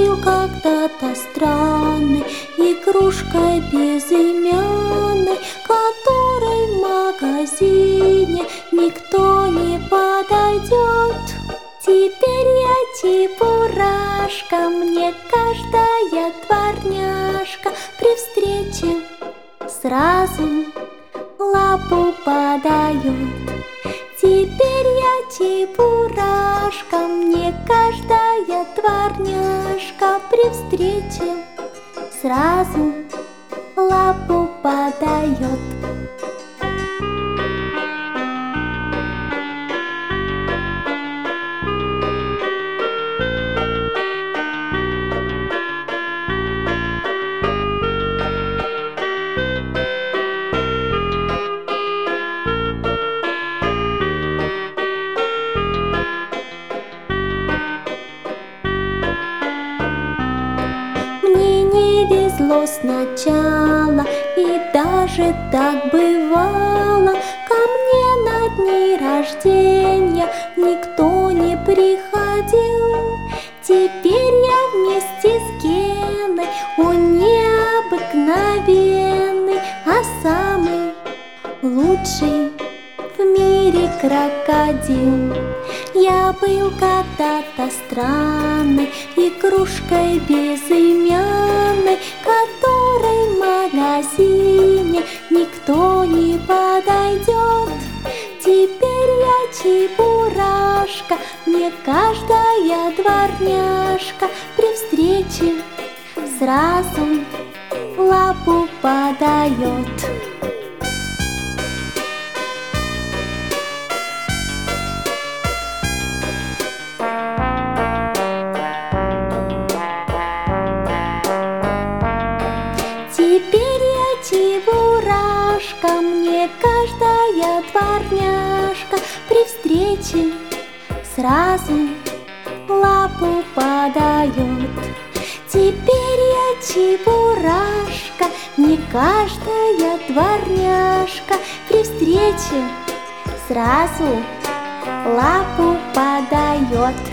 был когда-то странный, игрушкой безымянной, которой в магазине никто не подойдет. Теперь я чебурашка, мне каждая дворняжка при встрече сразу лапу подает. Теперь я чебурашка, мне каждая дворняжка при встрече сразу лапу подает. Мне не везло сначала, и даже так бывало. Ко мне на дни рождения никто не приходил. Теперь я вместе с Геной, он необыкновенный, а самый лучший в мире крокодил. Я был когда-то странной, игрушкой безымянной, которой в магазине никто не подойдет. Теперь я чебурашка, мне каждая дворняжка при встрече сразу лапу подает. Теперь я чебурашка, мне каждая дворняжка при встрече сразу лапу подает. Теперь я чебурашка, мне каждая дворняжка при встрече сразу лапу подает.